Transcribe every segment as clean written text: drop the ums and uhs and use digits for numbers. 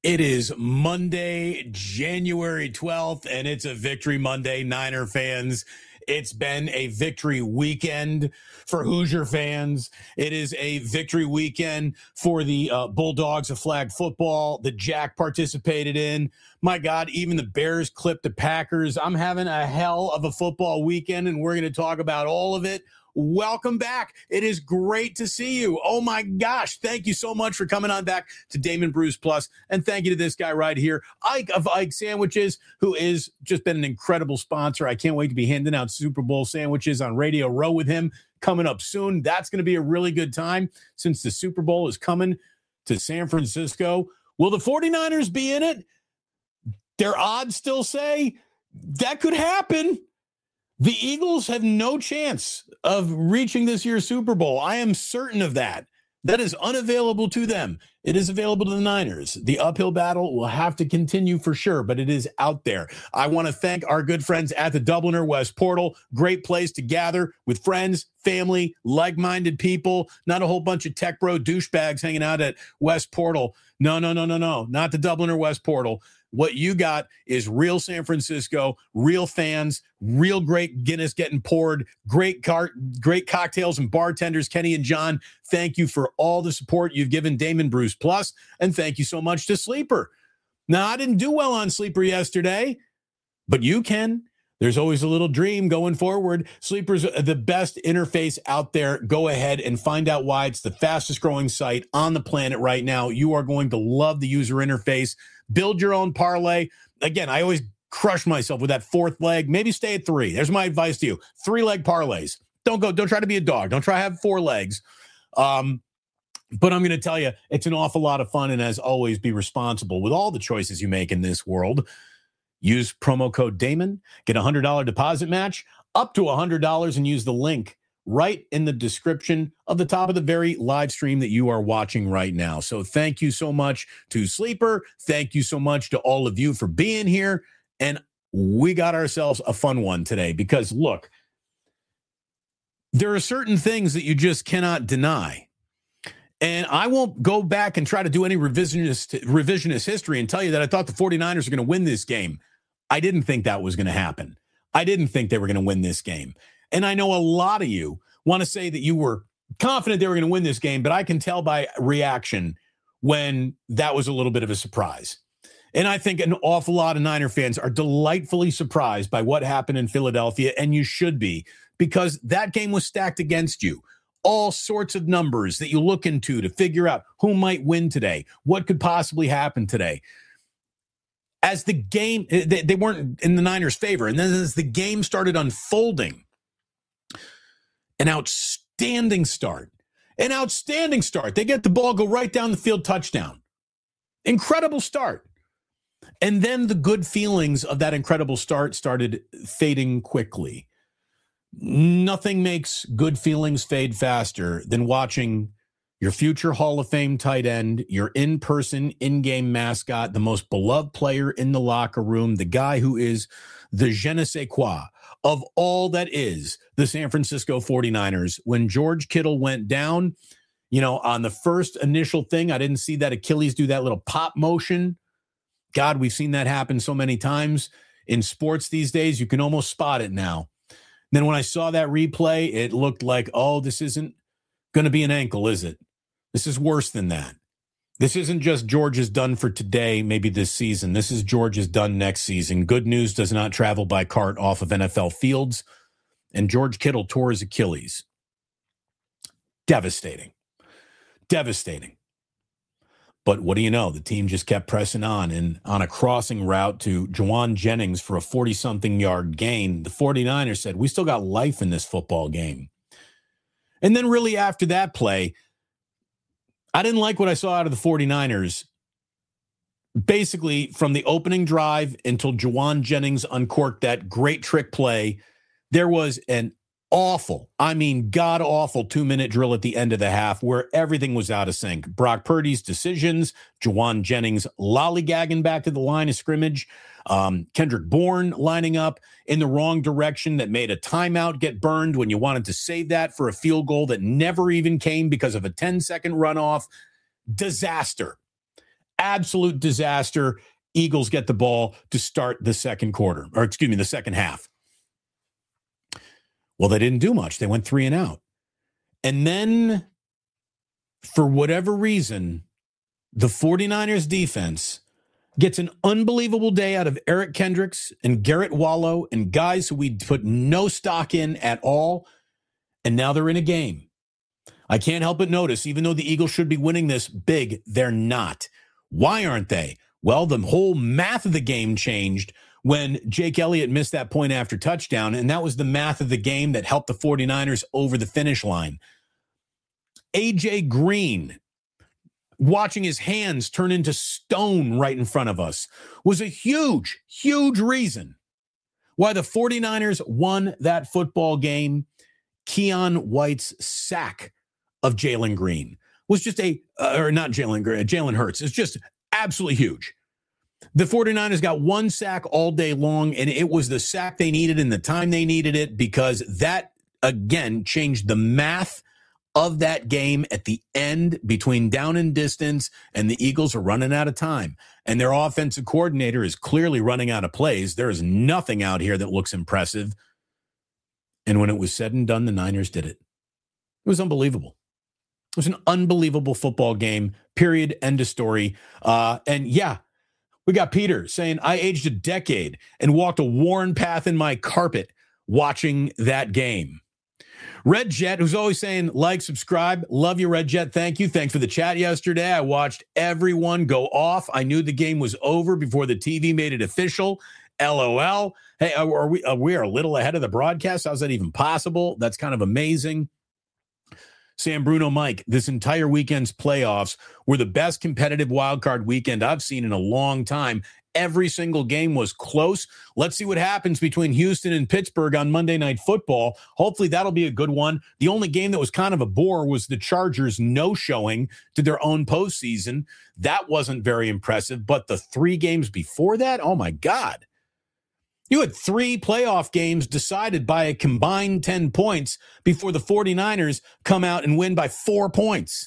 It is Monday, January 12th, and it's a Victory Monday, Niner fans. It's been a victory weekend for Hoosier fans. It is a victory weekend for the Bulldogs of flag football that Jack participated in. My God, even the Bears clipped the Packers. I'm having a hell of a football weekend, and we're going to talk about all of it. Welcome back. It is great to see you. Oh my gosh. Thank you so much for coming on back to Damon Bruce Plus. And thank you to this guy right here, Ike of Ike Sandwiches, who is just been an incredible sponsor. I can't wait to be handing out Super Bowl sandwiches on Radio Row with him coming up soon. That's going to be a really good time since the Super Bowl is coming to San Francisco. Will the 49ers be in it? Their odds still say that could happen. The Eagles have no chance of reaching this year's Super Bowl. I am certain of that. That is unavailable to them. It is available to the Niners. The uphill battle will have to continue for sure, but it is out there. I want to thank our good friends at the Dubliner West Portal. Great place to gather with friends, family, like-minded people, not a whole bunch of tech bro douchebags hanging out at West Portal. No, not the Dubliner West Portal. What you got is real San Francisco, real fans, real great Guinness getting poured, great cocktails and bartenders. Kenny and John, thank you for all the support you've given Damon Bruce Plus, and thank you so much to Sleeper. Now, I didn't do well on Sleeper yesterday, but you can. There's always a little dream going forward. Sleeper's the best interface out there. Go ahead and find out why it's the fastest growing site on the planet right now. You are going to love the user interface. Build your own parlay. Again, I always crush myself with that fourth leg. Maybe stay at 3. There's my advice to you. 3-leg parlays. Don't try to be a dog. Don't try to have 4 legs. But I'm going to tell you, it's an awful lot of fun. And as always, be responsible with all the choices you make in this world. Use promo code Damon, get a $100 deposit match up to $100, and use the link right in the description of the top of the very live stream that you are watching right now. So thank you so much to Sleeper. Thank you so much to all of you for being here. And we got ourselves a fun one today because, look, there are certain things that you just cannot deny. And I won't go back and try to do any revisionist history and tell you that I thought the 49ers are going to win this game. I didn't think that was going to happen. I didn't think they were going to win this game. And I know a lot of you want to say that you were confident they were going to win this game, but I can tell by reaction when that was a little bit of a surprise. And I think an awful lot of Niner fans are delightfully surprised by what happened in Philadelphia, and you should be, because that game was stacked against you. All sorts of numbers that you look into to figure out who might win today, what could possibly happen today. As the game, they weren't in the Niners' favor. And then as the game started unfolding, an outstanding start. They get the ball, go right down the field, touchdown. Incredible start. And then the good feelings of that incredible start started fading quickly. Nothing makes good feelings fade faster than watching your future Hall of Fame tight end, your in-person, in-game mascot, the most beloved player in the locker room, the guy who is the je ne sais quoi of all that is the San Francisco 49ers. When George Kittle went down, on the first initial thing, I didn't see that Achilles do that little pop motion. God, we've seen that happen so many times in sports these days. You can almost spot it now. Then when I saw that replay, it looked like, this isn't going to be an ankle, is it? This is worse than that. This isn't just George is done for today, maybe this season. This is George is done next season. Good news does not travel by cart off of NFL fields. And George Kittle tore his Achilles. Devastating. But what do you know? The team just kept pressing on. And on a crossing route to Jauan Jennings for a 40-something yard gain, the 49ers said, we still got life in this football game. And then really after that play, I didn't like what I saw out of the 49ers. Basically, from the opening drive until Jauan Jennings uncorked that great trick play, there was an awful, god-awful 2-minute drill at the end of the half where everything was out of sync. Brock Purdy's decisions, Jauan Jennings lollygagging back to the line of scrimmage, Kendrick Bourne lining up in the wrong direction that made a timeout get burned when you wanted to save that for a field goal that never even came because of a 10-second runoff. Disaster. Absolute disaster. Eagles get the ball to start the second quarter, or excuse me, the second half. Well, they didn't do much. They went 3 and out. And then, for whatever reason, the 49ers defense gets an unbelievable day out of Eric Kendricks and Garrett Wallow and guys who we put no stock in at all. And now they're in a game. I can't help but notice, even though the Eagles should be winning this big, they're not. Why aren't they? Well, the whole math of the game changed when Jake Elliott missed that point after touchdown, and that was the math of the game that helped the 49ers over the finish line. A.J. Green, watching his hands turn into stone right in front of us, was a huge, huge reason why the 49ers won that football game. Keon White's sack of Jalen Green was just Jalen Hurts. It's just absolutely huge. The 49ers got one sack all day long, and it was the sack they needed in the time they needed it, because that, again, changed the math of that game at the end between down and distance, and the Eagles are running out of time. And their offensive coordinator is clearly running out of plays. There is nothing out here that looks impressive. And when it was said and done, the Niners did it. It was unbelievable. It was an unbelievable football game, period, end of story. And yeah, we got Peter saying, I aged a decade and walked a worn path in my carpet watching that game. Red Jet, who's always saying, like, subscribe. Love you, Red Jet. Thank you. Thanks for the chat yesterday. I watched everyone go off. I knew the game was over before the TV made it official. LOL. Hey, we are a little ahead of the broadcast. How's that even possible? That's kind of amazing. Sam Bruno Mike, this entire weekend's playoffs were the best competitive wildcard weekend I've seen in a long time. Every single game was close. Let's see what happens between Houston and Pittsburgh on Monday Night Football. Hopefully that'll be a good one. The only game that was kind of a bore was the Chargers no-showing to their own postseason. That wasn't very impressive, but the 3 games before that, oh my God. You had 3 playoff games decided by a combined 10 points before the 49ers come out and win by 4 points.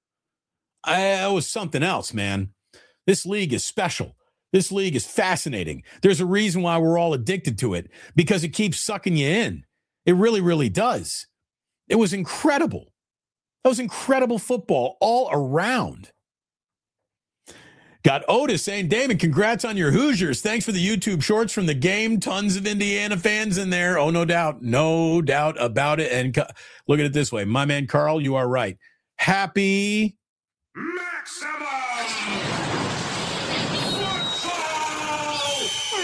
It was something else, man. This league is special. This league is fascinating. There's a reason why we're all addicted to it, because it keeps sucking you in. It really, really does. It was incredible. That was incredible football all around. Got Otis saying, Damon, congrats on your Hoosiers. Thanks for the YouTube shorts from the game. Tons of Indiana fans in there. Oh, no doubt. No doubt about it. And look at it this way. My man, Carl, you are right. Happy Maximum Football!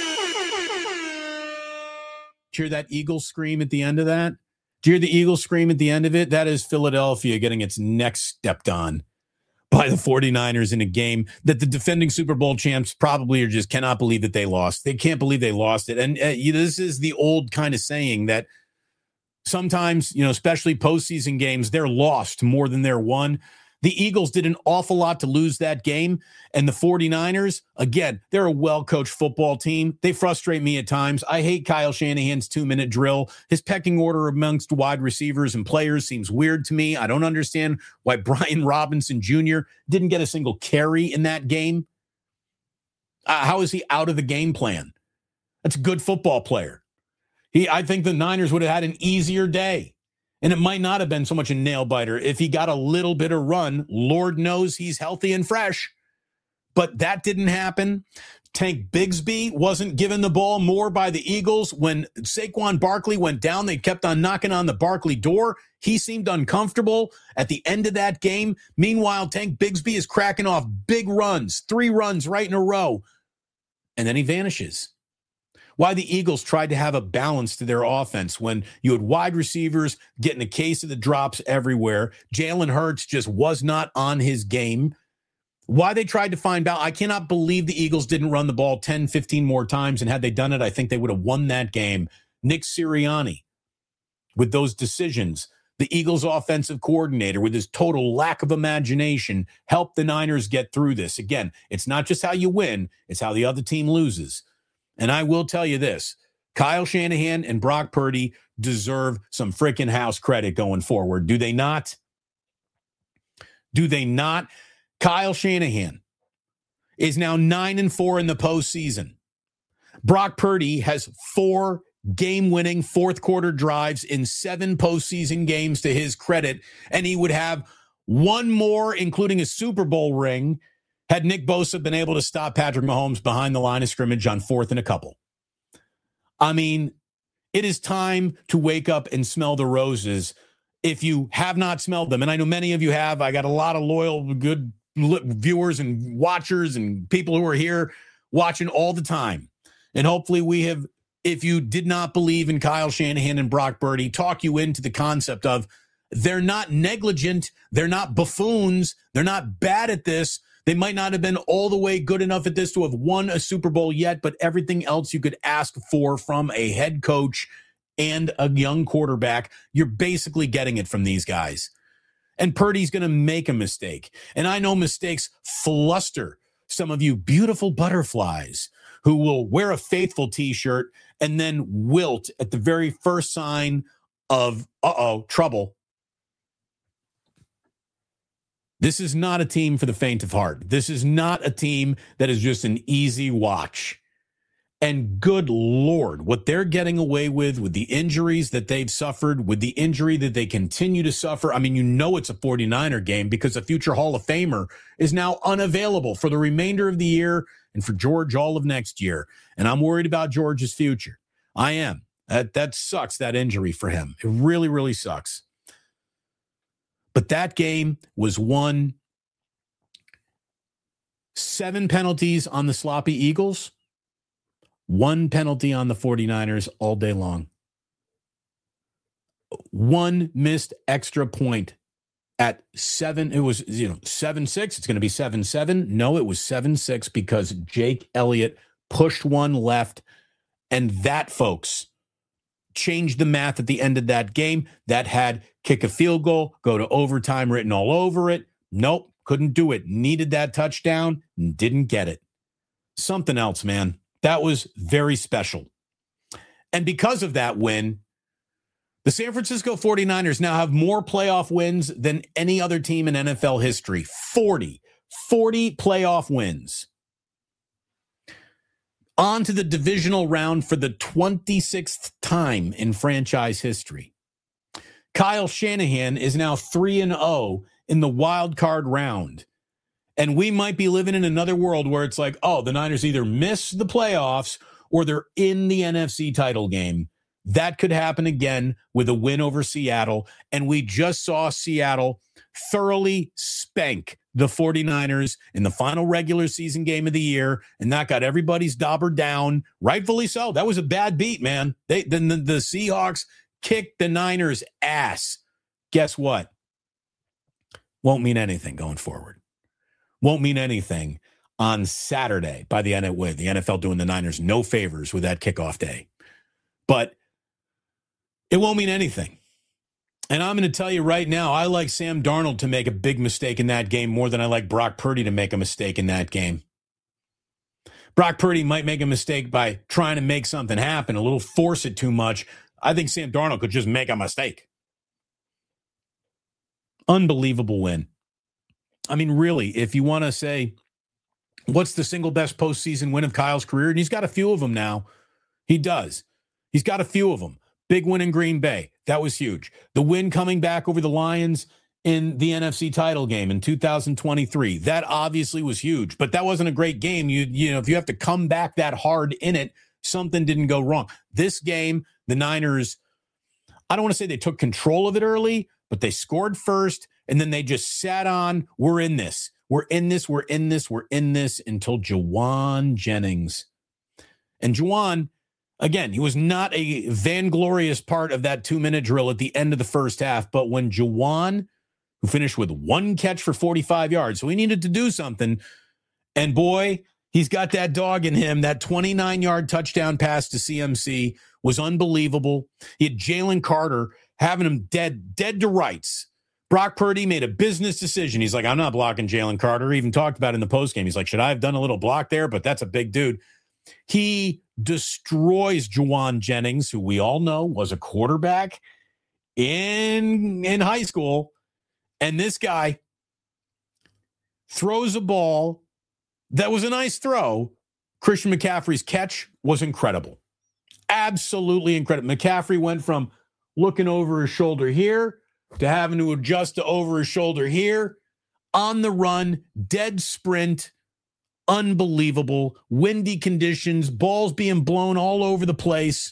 Did you hear that Eagle scream at the end of that? Did you hear the Eagle scream at the end of it? That is Philadelphia getting its neck stepped on by the 49ers in a game that the defending Super Bowl champs probably just cannot believe that they lost. They can't believe they lost it. And this is the old kind of saying that sometimes, especially postseason games, they're lost more than they're won. The Eagles did an awful lot to lose that game. And the 49ers, again, they're a well-coached football team. They frustrate me at times. I hate Kyle Shanahan's 2-minute drill. His pecking order amongst wide receivers and players seems weird to me. I don't understand why Brian Robinson Jr. didn't get a single carry in that game. How is he out of the game plan? That's a good football player. I think the Niners would have had an easier day. And it might not have been so much a nail biter if he got a little bit of run. Lord knows he's healthy and fresh. But that didn't happen. Tank Bigsby wasn't given the ball more by the Eagles. When Saquon Barkley went down, they kept on knocking on the Barkley door. He seemed uncomfortable at the end of that game. Meanwhile, Tank Bigsby is cracking off big runs, 3 runs right in a row. And then he vanishes. Why the Eagles tried to have a balance to their offense when you had wide receivers getting a case of the drops everywhere. Jalen Hurts just was not on his game. Why they tried to find balance. I cannot believe the Eagles didn't run the ball 10, 15 more times. And had they done it, I think they would have won that game. Nick Sirianni, with those decisions, the Eagles offensive coordinator, with his total lack of imagination, helped the Niners get through this. Again, it's not just how you win, it's how the other team loses. And I will tell you this, Kyle Shanahan and Brock Purdy deserve some freaking house credit going forward. Do they not? Do they not? Kyle Shanahan, is now 9-4 in the postseason. Brock Purdy has 4 game-winning fourth-quarter drives in 7 postseason games to his credit, and he would have 1 more, including a Super Bowl ring, had Nick Bosa been able to stop Patrick Mahomes behind the line of scrimmage on 4th and a couple. I mean, it is time to wake up and smell the roses if you have not smelled them. And I know many of you have. I got a lot of loyal, good viewers and watchers and people who are here watching all the time. And hopefully we have, if you did not believe in Kyle Shanahan and Brock Purdy, talk you into the concept of they're not negligent. They're not buffoons. They're not bad at this. They might not have been all the way good enough at this to have won a Super Bowl yet, but everything else you could ask for from a head coach and a young quarterback, you're basically getting it from these guys. And Purdy's going to make a mistake. And I know mistakes fluster some of you beautiful butterflies who will wear a faithful t-shirt and then wilt at the very first sign of, trouble. This is not a team for the faint of heart. This is not a team that is just an easy watch. And good Lord, what they're getting away with the injuries that they've suffered, with the injury that they continue to suffer. I mean, you know it's a 49er game because a future Hall of Famer is now unavailable for the remainder of the year and for George all of next year. And I'm worried about George's future. I am. That sucks, that injury for him. It really, really sucks. But that game was won. 7 penalties on the sloppy Eagles, 1 penalty on the 49ers all day long. 1 missed extra point at 7. It was, 7-6. It's going to be 7-7. No, it was 7-6 because Jake Elliott pushed one left. And that, folks, changed the math at the end of that game. That had kick a field goal, go to overtime written all over it. Nope, couldn't do it. Needed that touchdown, didn't get it. Something else, man. That was very special. And because of that win, the San Francisco 49ers now have more playoff wins than any other team in NFL history. 40 playoff wins. On to the divisional round for the 26th time in franchise history. Kyle Shanahan is now 3-0 in the wild card round. And we might be living in another world where it's like, the Niners either miss the playoffs or they're in the NFC title game. That could happen again with a win over Seattle. And we just saw Seattle thoroughly spank the 49ers in the final regular season game of the year. And that got everybody's dauber down, rightfully so. That was a bad beat, man. The Seahawks kicked the Niners' ass. Guess what? Won't mean anything going forward. Won't mean anything on Saturday by the NFL doing the Niners no favors with that kickoff day. But it won't mean anything. And I'm going to tell you right now, I like Sam Darnold to make a big mistake in that game more than I like Brock Purdy to make a mistake in that game. Brock Purdy might make a mistake by trying to make something happen, a little force it too much. I think Sam Darnold could just make a mistake. Unbelievable win. I mean, really, if you want to say, what's the single best postseason win of Kyle's career? And he's got a few of them now. He does. He's got a few of them. Big win in Green Bay. That was huge. The win coming back over the Lions in the NFC title game in 2023. That obviously was huge, but that wasn't a great game. You know, if you have to come back that hard in it, something didn't go wrong. This game, the Niners, I don't want to say they took control of it early, but they scored first, and then they just sat on, we're in this. We're in this until Jauan Jennings. And Jauan, again, he was not a vainglorious part of that 2-minute drill at the end of the first half, but when Jauan, who finished with 1 catch for 45 yards, so he needed to do something, and boy, he's got that dog in him. That 29-yard touchdown pass to CMC was unbelievable. He had Jalen Carter having him dead to rights. Brock Purdy made a business decision. He's like, I'm not blocking Jalen Carter. He even talked about it in the postgame. He's like, should I have done a little block there? But that's a big dude. He destroys Jauan Jennings, who we all know was a quarterback in high school. And this guy throws a ball That was a nice throw. Christian McCaffrey's catch was incredible. Absolutely incredible. McCaffrey went from looking over his shoulder here to having to adjust to over his shoulder here. On the run, dead sprint, unbelievable. Windy conditions, balls being blown all over the place.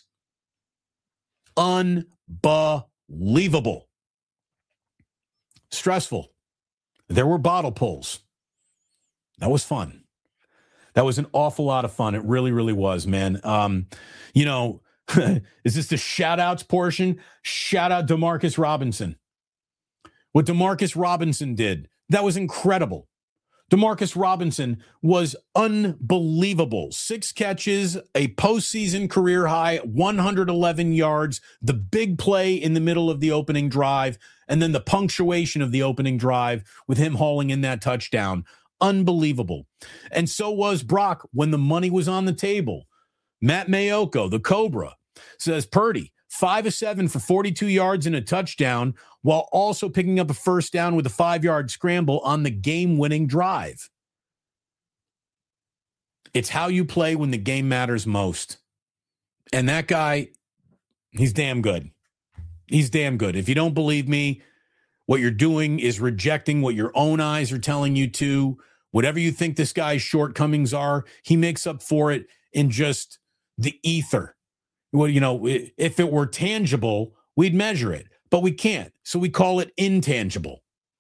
Unbelievable. Stressful. There were bottle pulls. That was fun. That was an awful lot of fun. It really, really was, man. Is this the shout-outs portion? Shout out DeMarcus Robinson. What DeMarcus Robinson did, that was incredible. DeMarcus Robinson was unbelievable. 6 catches, a postseason career high, 111 yards, the big play in the middle of the opening drive, and then the punctuation of the opening drive with him hauling in that touchdown. Unbelievable. And so was Brock when the money was on the table. Matt Mayoko, the Cobra, says Purdy, 5 of 7 for 42 yards and a touchdown, while also picking up a first down with a 5-yard scramble on the game-winning drive. It's how you play when the game matters most. And that guy, he's damn good. He's damn good. If you don't believe me, what you're doing is rejecting what your own eyes are telling you to. Whatever you think this guy's shortcomings are, he makes up for it in just the ether. Well, if it were tangible, we'd measure it, but we can't. So we call it intangible.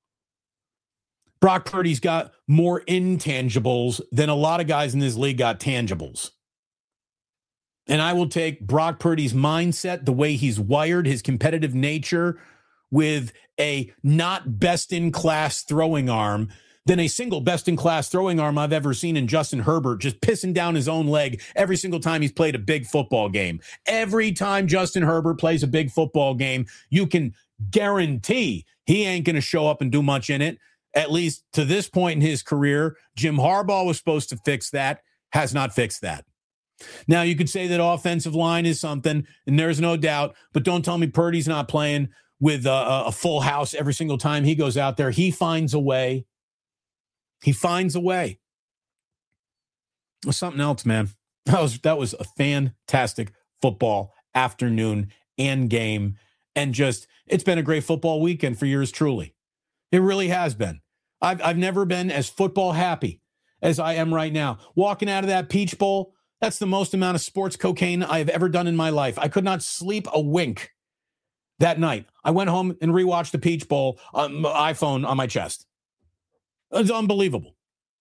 Brock Purdy's got more intangibles than a lot of guys in this league got tangibles. And I will take Brock Purdy's mindset, the way he's wired, his competitive nature, with a not best-in-class throwing arm than a single best-in-class throwing arm I've ever seen in Justin Herbert, just pissing down his own leg every single time he's played a big football game. Every time Justin Herbert plays a big football game, you can guarantee he ain't going to show up and do much in it, at least to this point in his career. Jim Harbaugh was supposed to fix that, has not fixed that. Now, you could say that offensive line is something, and there's no doubt, but don't tell me Purdy's not playing with a full house every single time he goes out there. He finds a way. He finds a way. It was something else, man. That was a fantastic football afternoon and game. And just, it's been a great football weekend for yours truly. It really has been. I've never been as football happy as I am right now. Walking out of that Peach Bowl, that's the most amount of sports cocaine I have ever done in my life. I could not sleep a wink that night. I went home and rewatched the Peach Bowl on my iPhone on my chest. It's unbelievable.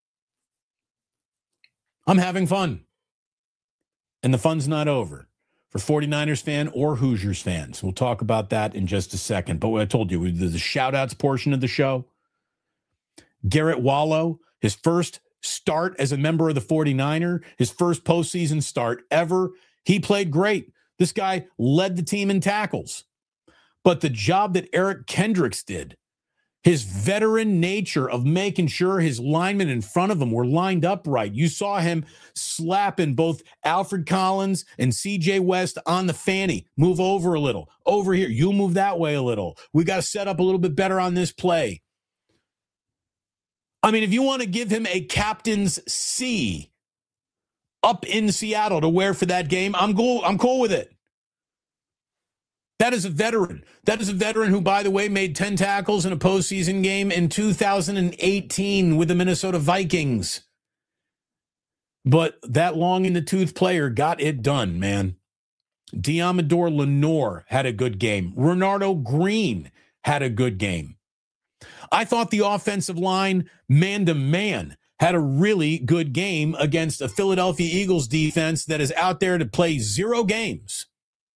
I'm having fun. And the fun's not over for 49ers fan or Hoosiers fans. We'll talk about that in just a second. But what I told you, the shout-outs portion of the show, Garrett Wallow, his first start as a member of the 49er, his first postseason start ever. He played great. This guy led the team in tackles. But the job that Eric Kendricks did, his veteran nature of making sure his linemen in front of him were lined up right. You saw him slapping both Alfred Collins and CJ West on the fanny. Move over a little. Over here. You move that way a little. We got to set up a little bit better on this play. I mean, if you want to give him a captain's C up in Seattle to wear for that game, I'm cool with it. That is a veteran. That is a veteran who, by the way, made 10 tackles in a postseason game in 2018 with the Minnesota Vikings. But that long-in-the-tooth player got it done, man. Diamador Lenore had a good game. Renardo Green had a good game. I thought the offensive line, man-to-man, had a really good game against a Philadelphia Eagles defense that is out there to play 0 games.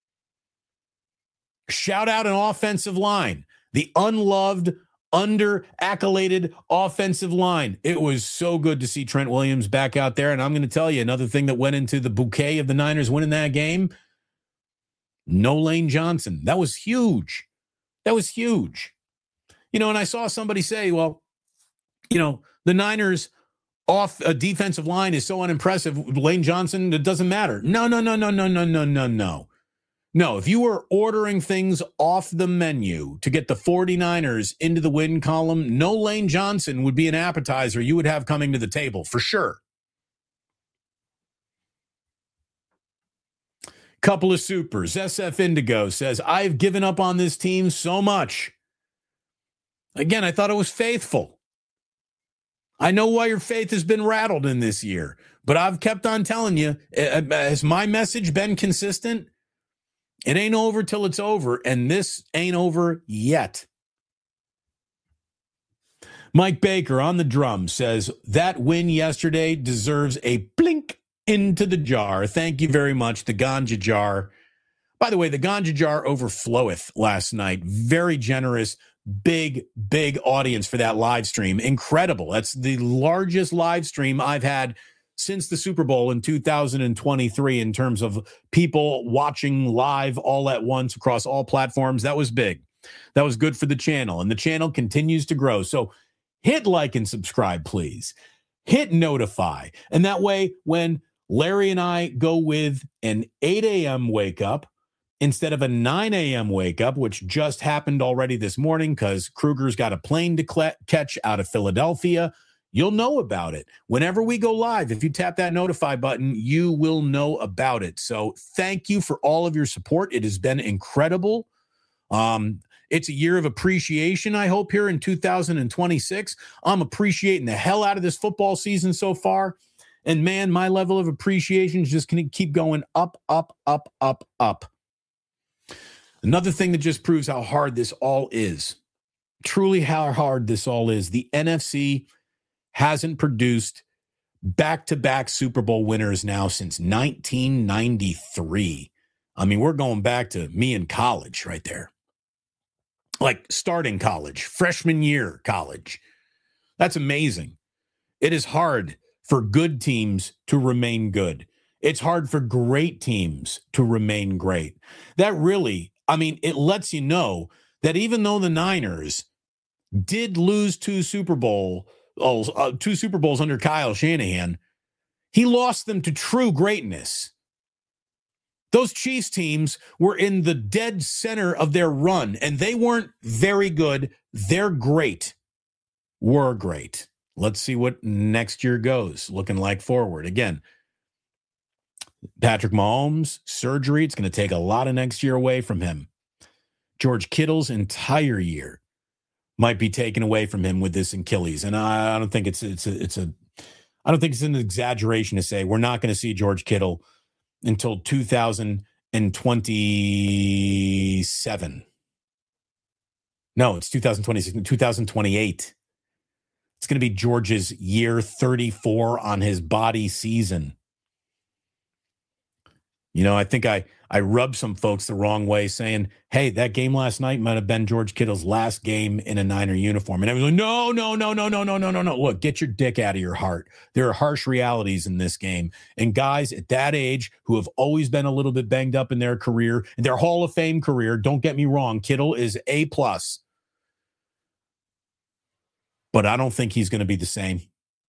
Shout out an offensive line, the unloved, under-accoladed offensive line. It was so good to see Trent Williams back out there. And I'm going to tell you another thing that went into the bouquet of the Niners winning that game. No Lane Johnson. That was huge. That was huge. And I saw somebody say, well, the Niners off a defensive line is so unimpressive. Lane Johnson, it doesn't matter. No. No, if you were ordering things off the menu to get the 49ers into the win column, no Lane Johnson would be an appetizer you would have coming to the table for sure. Couple of supers. SF Indigo says, I've given up on this team so much. Again, I thought it was faithful. I know why your faith has been rattled in this year, but I've kept on telling you, has my message been consistent? It ain't over till it's over, and this ain't over yet. Mike Baker on the drum says, that win yesterday deserves a blink into the jar. Thank you very much, the Ganja Jar. By the way, the Ganja Jar overfloweth last night. Very generous, big audience for that live stream. Incredible. That's the largest live stream I've had since the Super Bowl in 2023 in terms of people watching live all at once across all platforms. That was big. That was good for the channel, and the channel continues to grow. So hit like and subscribe, please. Hit notify. And that way, when Larry and I go with an 8 a.m. wake up instead of a 9 a.m. wake up, which just happened already this morning because Kruger's got a plane to catch out of Philadelphia, you'll know about it. Whenever we go live, if you tap that notify button, you will know about it. So thank you for all of your support. It has been incredible. It's a year of appreciation, I hope, here in 2026. I'm appreciating the hell out of this football season so far. And man, my level of appreciation is just going to keep going up, up, up, up, up. Another thing that just proves how hard this all is, truly how hard this all is, the NFC hasn't produced back-to-back Super Bowl winners now since 1993. I mean, we're going back to me in college right there. Like starting college, freshman year college. That's amazing. It is hard for good teams to remain good. It's hard for great teams to remain great. That really, I mean, it lets you know that even though the Niners did lose two Super Bowls under Kyle Shanahan, he lost them to true greatness. Those Chiefs teams were in the dead center of their run, and they weren't very good. They're great. Were great. Let's see what next year goes looking like forward. Again, Patrick Mahomes, surgery. It's going to take a lot of next year away from him. George Kittle's entire year might be taken away from him with this Achilles. And I don't think it's an exaggeration to say we're not going to see George Kittle until 2027. No, it's 2026, 2028. It's going to be George's year 34 on his body season. You know, I think I rubbed some folks the wrong way saying, hey, that game last night might have been George Kittle's last game in a Niner uniform. And I was like, no. Look, get your dick out of your heart. There are harsh realities in this game. And guys at that age who have always been a little bit banged up in their career, their Hall of Fame career, don't get me wrong, Kittle is A+. But I don't think he's going to be the same.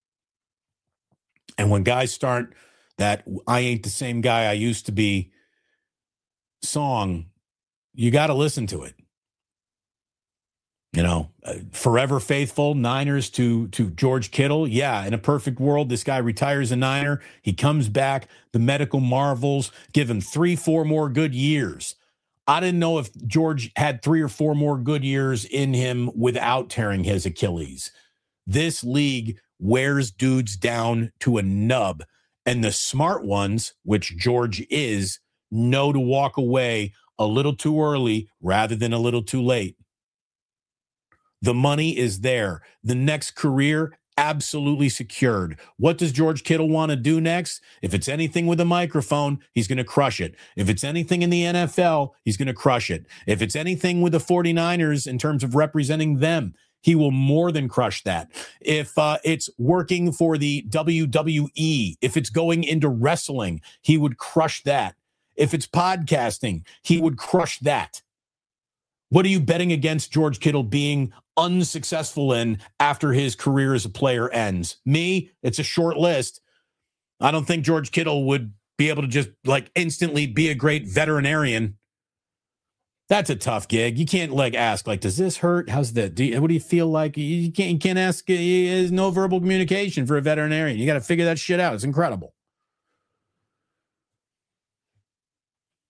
And when guys start that I ain't the same guy I used to be song, you got to listen to it. You know, forever faithful Niners to George Kittle. Yeah, in a perfect world, this guy retires a Niner. He comes back. The medical marvels give him 3-4 more good years. I didn't know if George had 3 or 4 more good years in him without tearing his Achilles. This league wears dudes down to a nub. And the smart ones, which George is, know to walk away a little too early rather than a little too late. The money is there. The next career, absolutely secured. What does George Kittle want to do next? If it's anything with a microphone, he's going to crush it. If it's anything in the NFL, he's going to crush it. If it's anything with the 49ers in terms of representing them, he will more than crush that. If it's working for the WWE, if it's going into wrestling, he would crush that. If it's podcasting, he would crush that. What are you betting against George Kittle being unsuccessful in after his career as a player ends? Me, it's a short list. I don't think George Kittle would be able to just like instantly be a great veterinarian. That's a tough gig. You can't ask does this hurt? How's that? What do you feel like? You can't ask. There's no verbal communication for a veterinarian. You got to figure that shit out. It's incredible.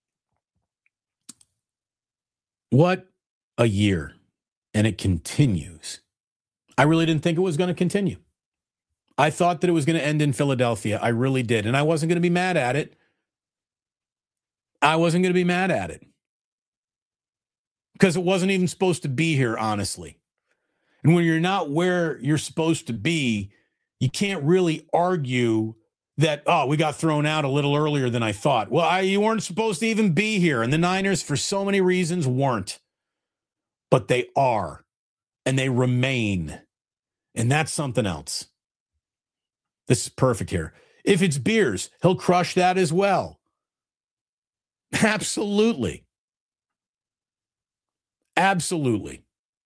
What a year. And it continues. I really didn't think it was going to continue. I thought that it was going to end in Philadelphia. I really did. And I wasn't going to be mad at it. Because it wasn't even supposed to be here, honestly. And when you're not where you're supposed to be, you can't really argue that, oh, we got thrown out a little earlier than I thought. Well, you weren't supposed to even be here. And the Niners, for so many reasons, weren't. But they are. And they remain. And that's something else. This is perfect here. If it's beers, he'll crush that as well. Absolutely. Absolutely.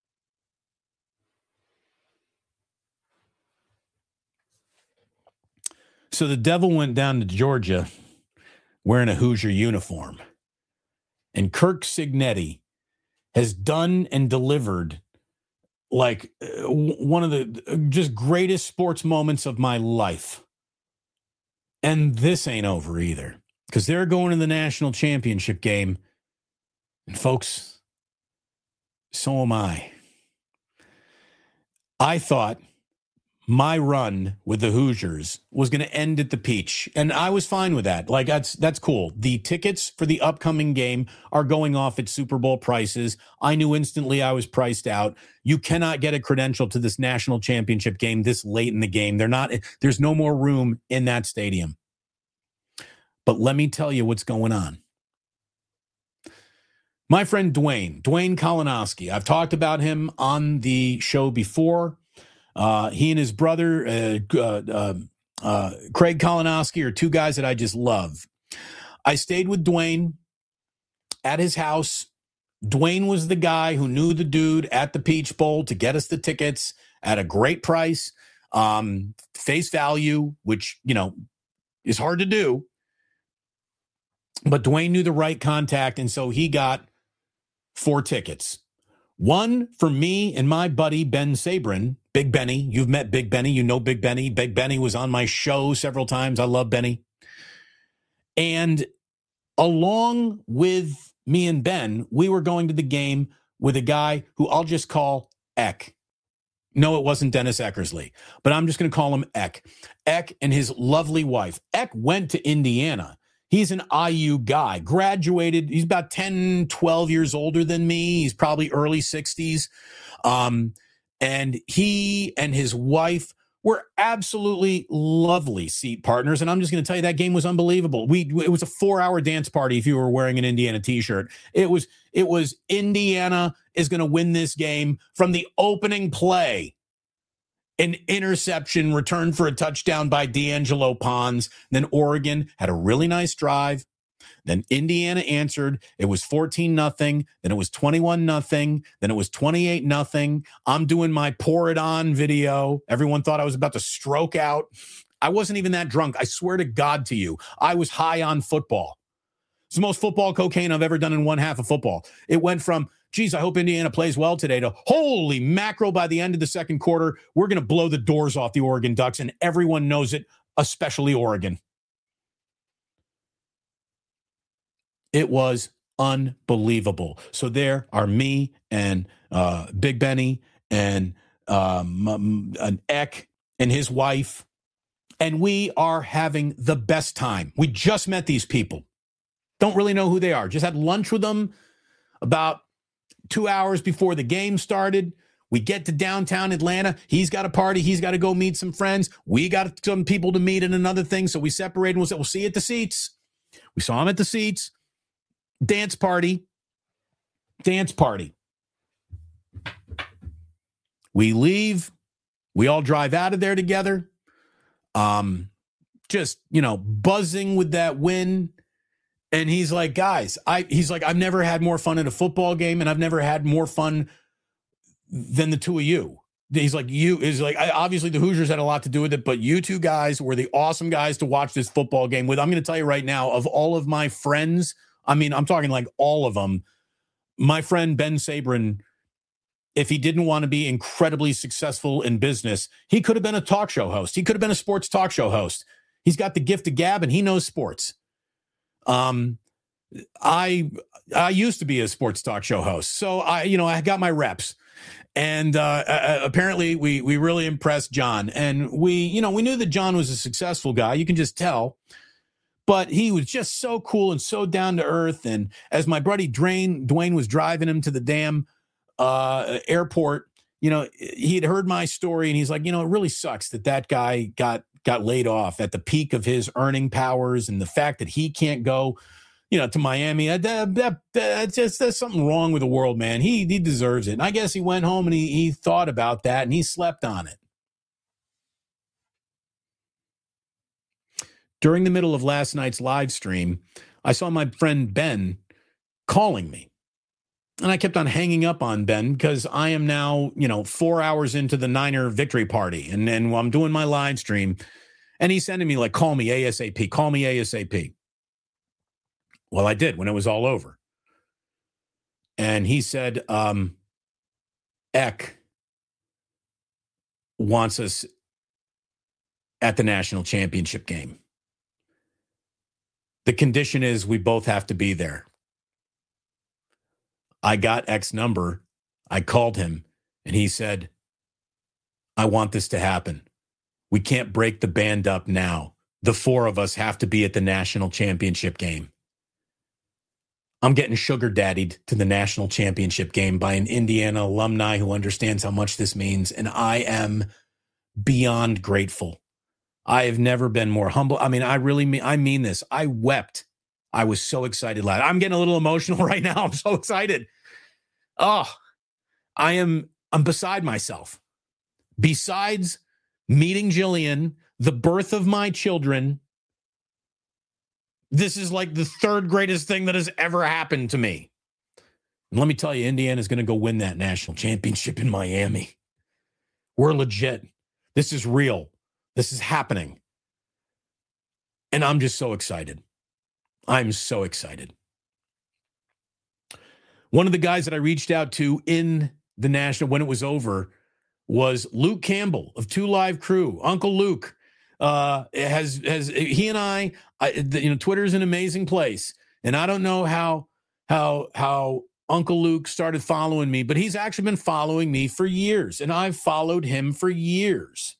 So the Devil went down to Georgia wearing a Hoosier uniform. And Kirk Cignetti has done and delivered like one of the just greatest sports moments of my life. And this ain't over either, because they're going to the national championship game. And folks, so am I. I thought my run with the Hoosiers was going to end at the Peach, and I was fine with that. Like, that's cool. The tickets for the upcoming game are going off at Super Bowl prices. I knew instantly I was priced out. You cannot get a credential to this national championship game this late in the game. There's no more room in that stadium. But let me tell you what's going on. My friend Dwayne Kalinowski, I've talked about him on the show before. He and his brother, Craig Kalinowski, are two guys that I just love. I stayed with Dwayne at his house. Dwayne was the guy who knew the dude at the Peach Bowl to get us the tickets at a great price, face value, which, is hard to do. But Dwayne knew the right contact, and so he got 4 tickets. One for me and my buddy, Ben Sabrin, Big Benny. You've met Big Benny. You know Big Benny. Big Benny was on my show several times. I love Benny. And along with me and Ben, we were going to the game with a guy who I'll just call Eck. No, it wasn't Dennis Eckersley, but I'm just going to call him Eck. Eck and his lovely wife. Eck went to Indiana. He's an IU guy, graduated. He's about 10, 12 years older than me. He's probably early 60s. And he and his wife were absolutely lovely seat partners. And I'm just going to tell you, that game was unbelievable. It was a 4-hour dance party if you were wearing an Indiana t-shirt. It was Indiana is going to win this game from the opening play. An interception returned for a touchdown by D'Angelo Pons. Then Oregon had a really nice drive. Then Indiana answered. It was 14-0. Then it was 21-0. Then it was 28-0. I'm doing my pour it on video. Everyone thought I was about to stroke out. I wasn't even that drunk. I swear to God to you, I was high on football. It's the most football cocaine I've ever done in one half of football. It went from, geez, I hope Indiana plays well today, to holy mackerel, by the end of the second quarter, we're going to blow the doors off the Oregon Ducks, and everyone knows it, especially Oregon. It was unbelievable. So there are me and Big Benny and an Eck and his wife, and we are having the best time. We just met these people. Don't really know who they are. Just had lunch with them about 2 hours before the game started. We get to downtown Atlanta. He's got a party. He's got to go meet some friends. We got some people to meet in another thing. So we separated and we'll say, we'll see you at the seats. We saw him at the seats. Dance party. We leave. We all drive out of there together. Just, buzzing with that win. And he's like, guys, I've never had more fun at a football game, and I've never had more fun than the two of you. He's like, obviously the Hoosiers had a lot to do with it, but you two guys were the awesome guys to watch this football game with. I'm going to tell you right now, of all of my friends, I'm talking like all of them, my friend Ben Sabrin, if he didn't want to be incredibly successful in business, he could have been a talk show host. He could have been a sports talk show host. He's got the gift of gab, and he knows sports. I used to be a sports talk show host, so I got my reps. And apparently we really impressed John. And we knew that John was a successful guy. You can just tell. But he was just so cool and so down to earth. And as my buddy Dwayne was driving him to the damn airport, he had heard my story, and he's like, it really sucks that guy got laid off at the peak of his earning powers, and the fact that he can't go to Miami. That's something wrong with the world, man. He deserves it. And I guess he went home and he thought about that, and he slept on it. During the middle of last night's live stream, I saw my friend Ben calling me. And I kept on hanging up on Ben because I am now, 4 hours into the Niner victory party. And then I'm doing my live stream, and he's sending me like, call me ASAP, call me ASAP. Well, I did when it was all over. And he said, Eck wants us at the national championship game. The condition is we both have to be there. I got Eck's number. I called him, and he said, I want this to happen. We can't break the band up now. The four of us have to be at the national championship game. I'm getting sugar daddied to the national championship game by an Indiana alumni who understands how much this means, and I am beyond grateful. I have never been more humble. I mean, I mean this. I wept. I was so excited. I'm getting a little emotional right now. I'm so excited. Oh, I'm beside myself. Besides meeting Jillian, the birth of my children, this is like the third greatest thing that has ever happened to me. And let me tell you, Indiana's going to go win that national championship in Miami. We're legit. This is real. This is happening. And I'm just so excited. I'm so excited. One of the guys that I reached out to in the national when it was over was Luke Campbell of 2 Live Crew. Uncle Luke has he and I Twitter's an amazing place, and I don't know how Uncle Luke started following me, but he's actually been following me for years, and I've followed him for years.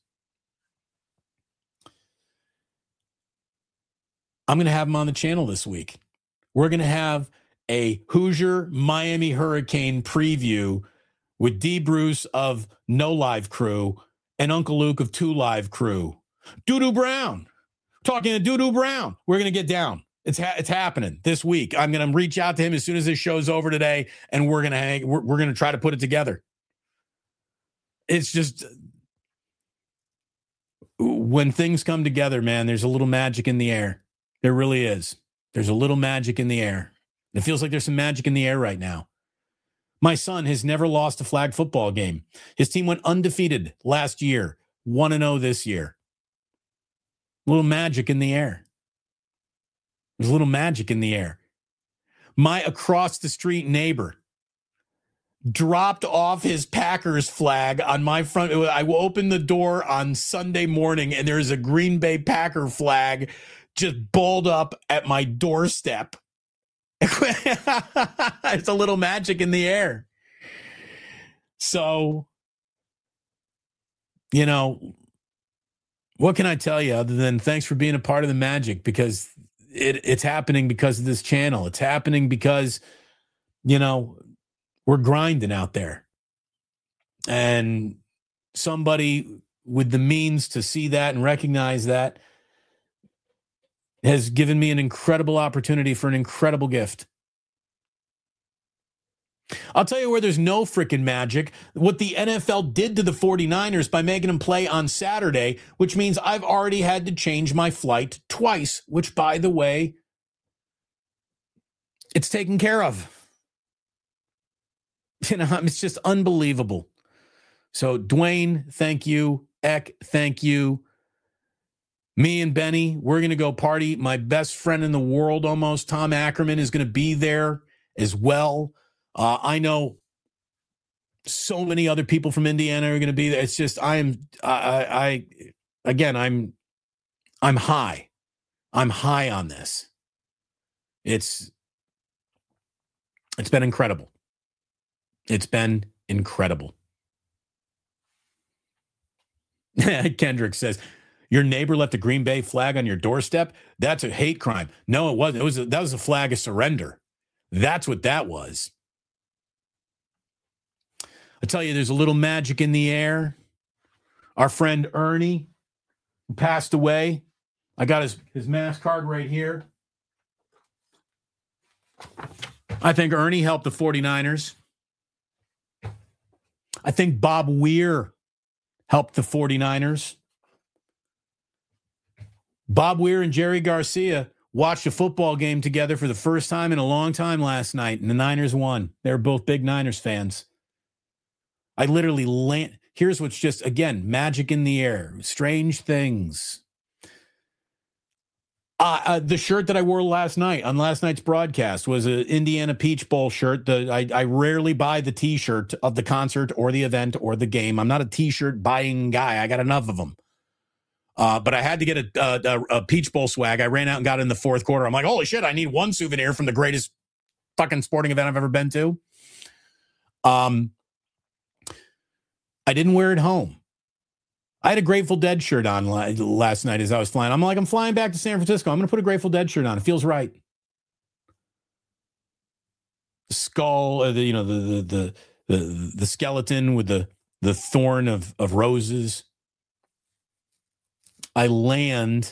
I'm going to have him on the channel this week. We're going to have a Hoosier Miami Hurricane preview with D. Bruce of No Live Crew and Uncle Luke of 2 Live Crew. Doo-Doo Brown. Talking to Doo-Doo Brown. We're going to get down. It's happening this week. I'm going to reach out to him as soon as this show's over today, and we're going to try to put it together. It's just when things come together, man, there's a little magic in the air. There really is. There's a little magic in the air. It feels like there's some magic in the air right now. My son has never lost a flag football game. His team went undefeated last year, 1-0 this year. A little magic in the air. There's a little magic in the air. My across the street neighbor dropped off his Packers flag on my front. I opened the door on Sunday morning, and there's a Green Bay Packer flag just balled up at my doorstep. It's a little magic in the air. So, what can I tell you other than thanks for being a part of the magic, because it's happening because of this channel. It's happening because, we're grinding out there. And somebody with the means to see that and recognize that has given me an incredible opportunity for an incredible gift. I'll tell you where there's no freaking magic. What the NFL did to the 49ers by making them play on Saturday, which means I've already had to change my flight twice, which, by the way, it's taken care of. It's just unbelievable. So, Dwayne, thank you. Eck, thank you. Me and Benny, we're going to go party. My best friend in the world almost, Tom Ackerman, is going to be there as well. I know so many other people from Indiana are going to be there. It's just, I'm high. I'm high on this. It's It's been incredible. It's been incredible. Kendrick says, your neighbor left a Green Bay flag on your doorstep? That's a hate crime. No, it wasn't. That was a flag of surrender. That's what that was. I tell you, there's a little magic in the air. Our friend Ernie, who passed away, I got his mass card right here. I think Ernie helped the 49ers. I think Bob Weir helped the 49ers. Bob Weir and Jerry Garcia watched a football game together for the first time in a long time last night, and the Niners won. They were both big Niners fans. I literally here's what's just, again, magic in the air. Strange things. The shirt that I wore last night on last night's broadcast was an Indiana Peach Bowl shirt. I rarely buy the T-shirt of the concert or the event or the game. I'm not a T-shirt buying guy. I got enough of them. But I had to get a Peach Bowl swag. I ran out and got it in the fourth quarter. I'm like, holy shit, I need one souvenir from the greatest fucking sporting event I've ever been to. I didn't wear it home. I had a Grateful Dead shirt on last night as I was flying. I'm flying back to San Francisco. I'm going to put a Grateful Dead shirt on. It feels right. The skull, the skeleton with the thorn of roses. I land.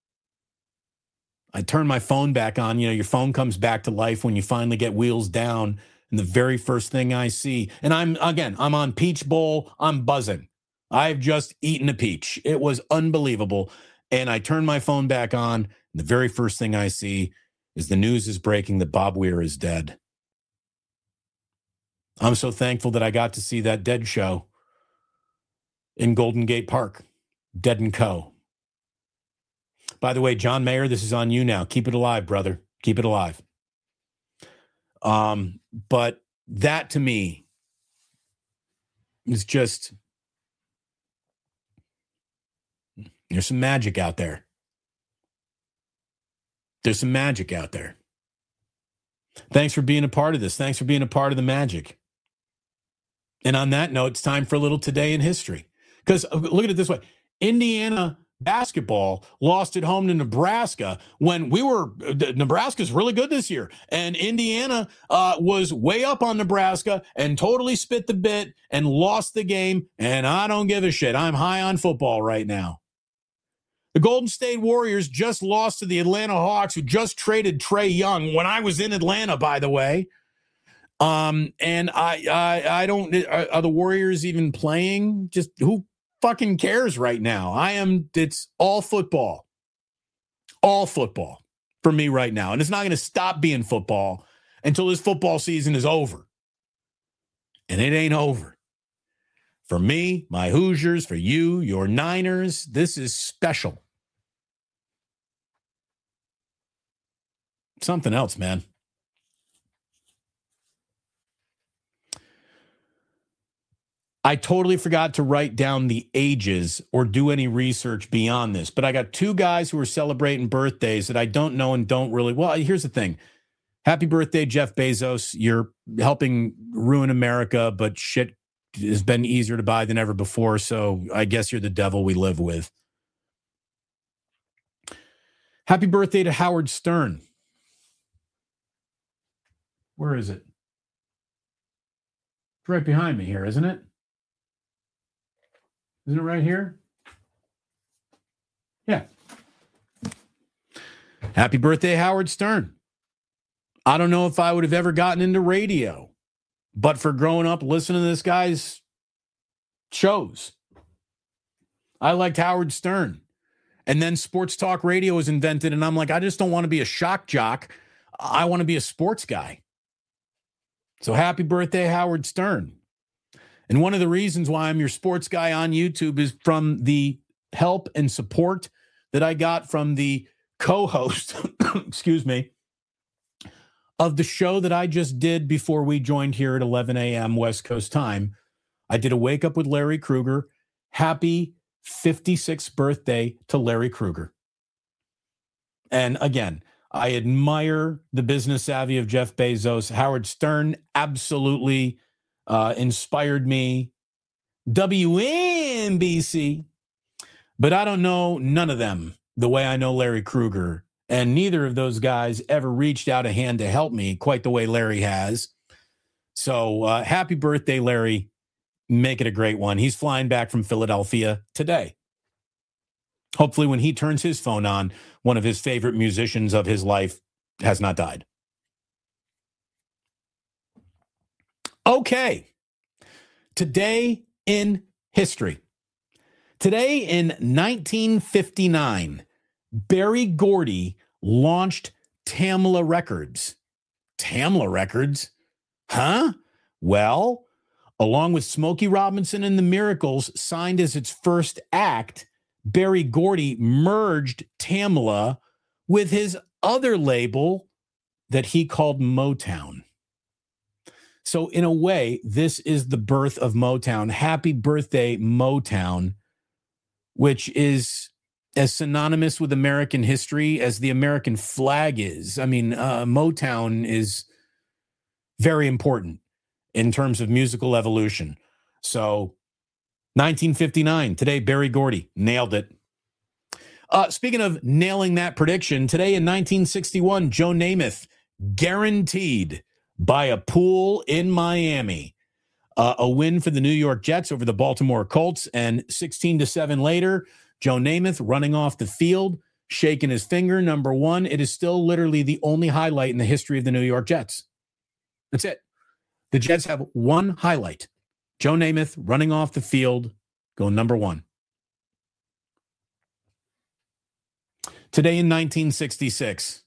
I turn my phone back on. Your phone comes back to life when you finally get wheels down. And the very first thing I see, and I'm on Peach Bowl. I'm buzzing. I've just eaten a peach. It was unbelievable. And I turn my phone back on. And the very first thing I see is the news is breaking that Bob Weir is dead. I'm so thankful that I got to see that Dead show in Golden Gate Park. Dead & Co. By the way, John Mayer, this is on you now. Keep it alive, brother. Keep it alive. But that to me is just, there's some magic out there. There's some magic out there. Thanks for being a part of this. Thanks for being a part of the magic. And on that note, it's time for a little Today in History. Because look at it this way. Indiana basketball lost at home to Nebraska when Nebraska's really good this year. And Indiana was way up on Nebraska and totally spit the bit and lost the game. And I don't give a shit. I'm high on football right now. The Golden State Warriors just lost to the Atlanta Hawks, who just traded Trae Young when I was in Atlanta, by the way. And I don't, are the Warriors even playing? Just who fucking cares right now? It's all football for me right now. And it's not going to stop being football until this football season is over. And it ain't over. For me, my Hoosiers, for you, your Niners, this is special. Something else, man. I totally forgot to write down the ages or do any research beyond this, but I got two guys who are celebrating birthdays that I don't know and don't really. Well, here's the thing. Happy birthday, Jeff Bezos. You're helping ruin America, but shit has been easier to buy than ever before, so I guess you're the devil we live with. Happy birthday to Howard Stern. Where is it? It's right behind me here, isn't it? Isn't it right here? Yeah. Happy birthday, Howard Stern. I don't know if I would have ever gotten into radio, but for growing up listening to this guy's shows, I liked Howard Stern. And then sports talk radio was invented, and I'm like, I just don't want to be a shock jock. I want to be a sports guy. So happy birthday, Howard Stern. And one of the reasons why I'm your sports guy on YouTube is from the help and support that I got from the co-host, excuse me, of the show that I just did before we joined here at 11 a.m. West Coast time. I did a Wake Up with Larry Krueger. Happy 56th birthday to Larry Krueger. And again, I admire the business savvy of Jeff Bezos. Howard Stern absolutely inspired me. WNBC. But I don't know none of them the way I know Larry Krueger. And neither of those guys ever reached out a hand to help me quite the way Larry has. So happy birthday, Larry. Make it a great one. He's flying back from Philadelphia today. Hopefully when he turns his phone on, one of his favorite musicians of his life has not died. Okay. Today in history. Today in 1959, Berry Gordy launched Tamla Records. Tamla Records? Huh? Well, along with Smokey Robinson and the Miracles, signed as its first act, Berry Gordy merged Tamla with his other label that he called Motown. So in a way, this is the birth of Motown. Happy birthday, Motown, which is as synonymous with American history as the American flag is. I mean, Motown is very important in terms of musical evolution. So 1959, today, Berry Gordy nailed it. Speaking of nailing that prediction, today in 1961, Joe Namath guaranteed by a pool in Miami. A win for the New York Jets over the Baltimore Colts, and 16-7 later, Joe Namath running off the field, shaking his finger, number one. It is still literally the only highlight in the history of the New York Jets. That's it. The Jets have one highlight. Joe Namath running off the field, going number one. Today in 1966,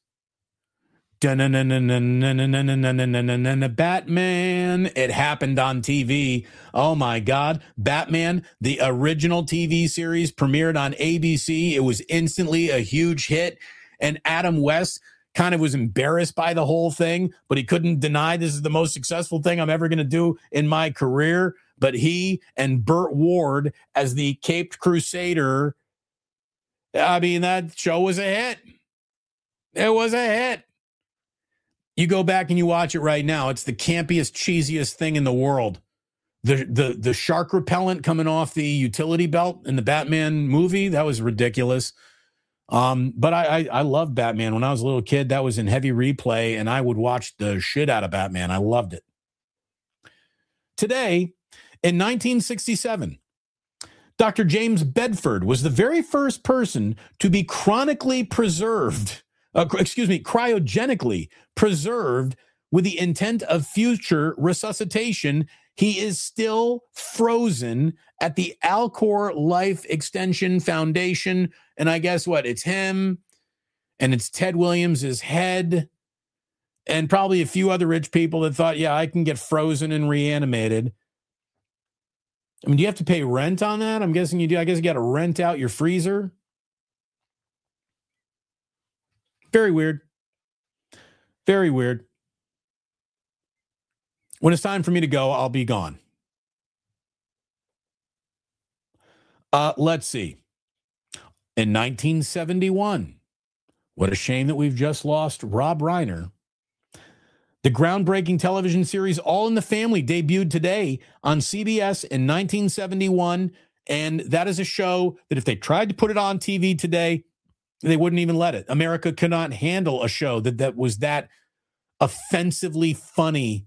Batman. It happened on TV. Oh my God. Batman, the original TV series, premiered on ABC. It was instantly a huge hit. And Adam West kind of was embarrassed by the whole thing, but he couldn't deny this is the most successful thing I'm ever going to do in my career. But he and Burt Ward as the Caped Crusader, I mean, that show was a hit. It was a hit. You go back and you watch it right now. It's the campiest, cheesiest thing in the world. The shark repellent coming off the utility belt in the Batman movie, that was ridiculous. But I loved Batman. When I was a little kid, that was in heavy replay, and I would watch the shit out of Batman. I loved it. Today, in 1967, Dr. James Bedford was the very first person to be cryogenically preserved with the intent of future resuscitation. He is still frozen at the Alcor Life Extension Foundation. And I guess what? It's him, and it's Ted Williams' head, and probably a few other rich people that thought, yeah, I can get frozen and reanimated. I mean, do you have to pay rent on that? I'm guessing you do. I guess you got to rent out your freezer. Very weird. Very weird. When it's time for me to go, I'll be gone. Let's see. In 1971, what a shame that we've just lost Rob Reiner. The groundbreaking television series All in the Family debuted today on CBS in 1971. And that is a show that if they tried to put it on TV today, they wouldn't even let it. America could not handle a show that was that offensively funny.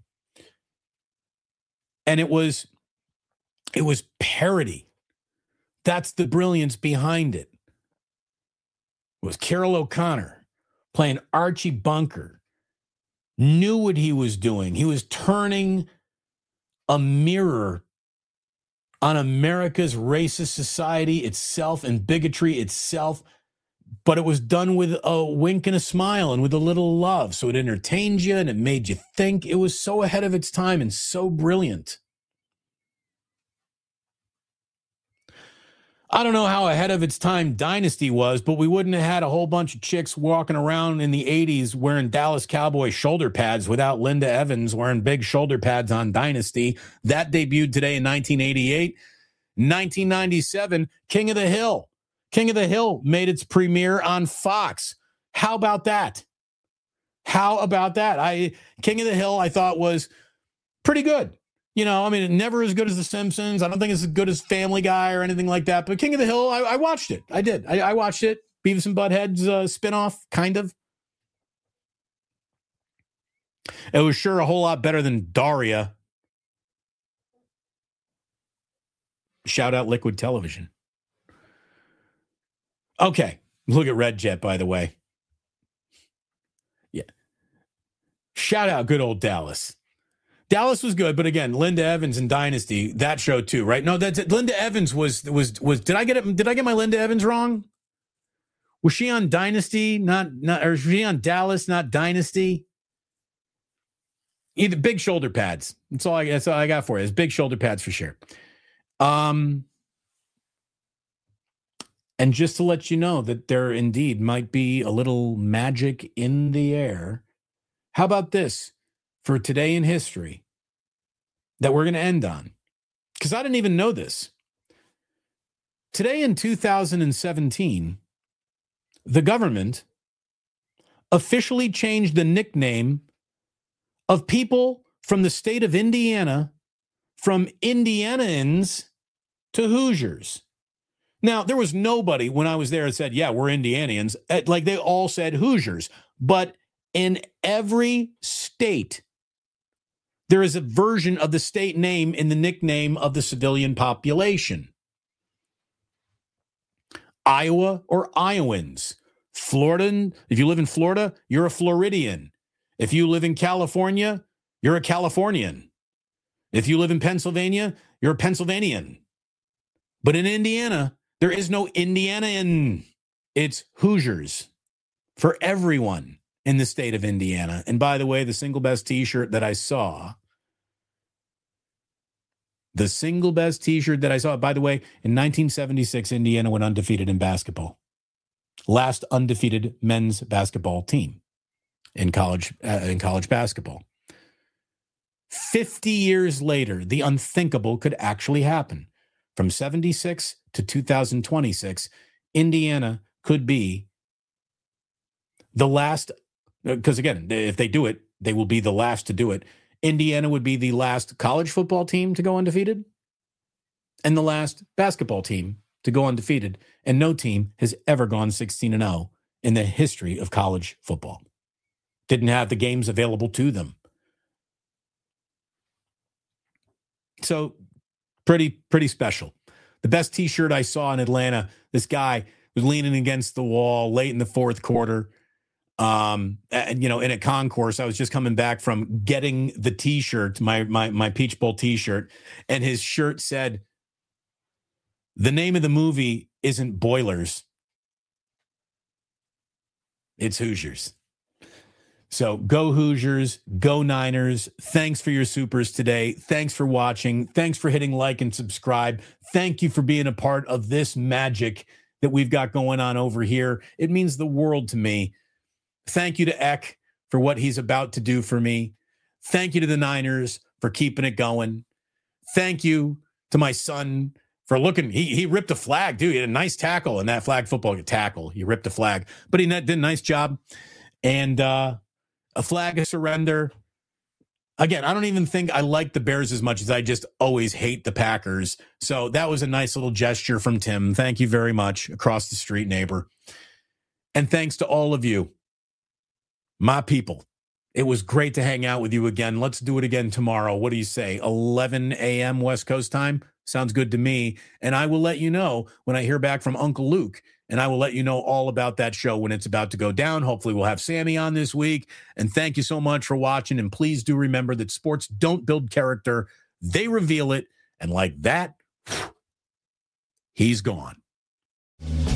And it was parody. That's the brilliance behind it. It was Carroll O'Connor playing Archie Bunker. Knew what he was doing. He was turning a mirror on America's racist society itself and bigotry itself. But it was done with a wink and a smile and with a little love. So it entertained you and it made you think. It was so ahead of its time and so brilliant. I don't know how ahead of its time Dynasty was, but we wouldn't have had a whole bunch of chicks walking around in the 80s wearing Dallas Cowboy shoulder pads without Linda Evans wearing big shoulder pads on Dynasty. That debuted today in 1988. 1997, King of the Hill. King of the Hill made its premiere on Fox. How about that? How about that? King of the Hill, I thought was pretty good. You know, I mean, never as good as The Simpsons. I don't think it's as good as Family Guy or anything like that. But King of the Hill, I watched it. I did. I watched it. Beavis and Butthead's spinoff, kind of. It was sure a whole lot better than Daria. Shout out Liquid Television. Okay. Look at Red Jet, by the way. Yeah. Shout out good old Dallas. Dallas was good, but again, Linda Evans and Dynasty, that show too, right? No, that's Linda Evans was did I get my Linda Evans wrong? Was she on Dynasty, not or was she on Dallas, not Dynasty? Either big shoulder pads. That's all I got for you. Is big shoulder pads for sure. And just to let you know that there indeed might be a little magic in the air. How about this for today in history that we're going to end on? Because I didn't even know this. Today in 2017, the government officially changed the nickname of people from the state of Indiana from Indianans to Hoosiers. Now, there was nobody when I was there that said, yeah, we're Indianians. Like they all said Hoosiers. But in every state, there is a version of the state name in the nickname of the civilian population. Iowa or Iowans. Florida, if you live in Florida, you're a Floridian. If you live in California, you're a Californian. If you live in Pennsylvania, you're a Pennsylvanian. But in Indiana, there is no Indianian. It's Hoosiers for everyone in the state of Indiana. And by the way, the single best T-shirt that I saw, by the way, in 1976, Indiana went undefeated in basketball. Last undefeated men's basketball team in college basketball. 50 years later, the unthinkable could actually happen. From 76 to 2026, Indiana could be the last, because again, if they do it, they will be the last to do it. Indiana would be the last college football team to go undefeated and the last basketball team to go undefeated. And no team has ever gone 16-0 in the history of college football. Didn't have the games available to them. So pretty special. The best T-shirt I saw in Atlanta, this guy was leaning against the wall late in the fourth quarter. And, in a concourse, I was just coming back from getting the T-shirt, my Peach Bowl T-shirt, and his shirt said, the name of the movie isn't Boilers. It's Hoosiers. So go Hoosiers, go Niners. Thanks for your supers today. Thanks for watching. Thanks for hitting like and subscribe. Thank you for being a part of this magic that we've got going on over here. It means the world to me. Thank you to Eck for what he's about to do for me. Thank you to the Niners for keeping it going. Thank you to my son for looking. He ripped a flag, dude. He had a nice tackle in that flag football tackle. He ripped a flag, but he did a nice job. And a flag of surrender. Again, I don't even think I like the Bears as much as I just always hate the Packers. So that was a nice little gesture from Tim. Thank you very much, across the street neighbor. And thanks to all of you, my people. It was great to hang out with you again. Let's do it again tomorrow. What do you say? 11 a.m. West Coast time? Sounds good to me. And I will let you know when I hear back from Uncle Luke. And I will let you know all about that show when it's about to go down. Hopefully we'll have Sammy on this week. And thank you so much for watching. And please do remember that sports don't build character. They reveal it. And like that, he's gone.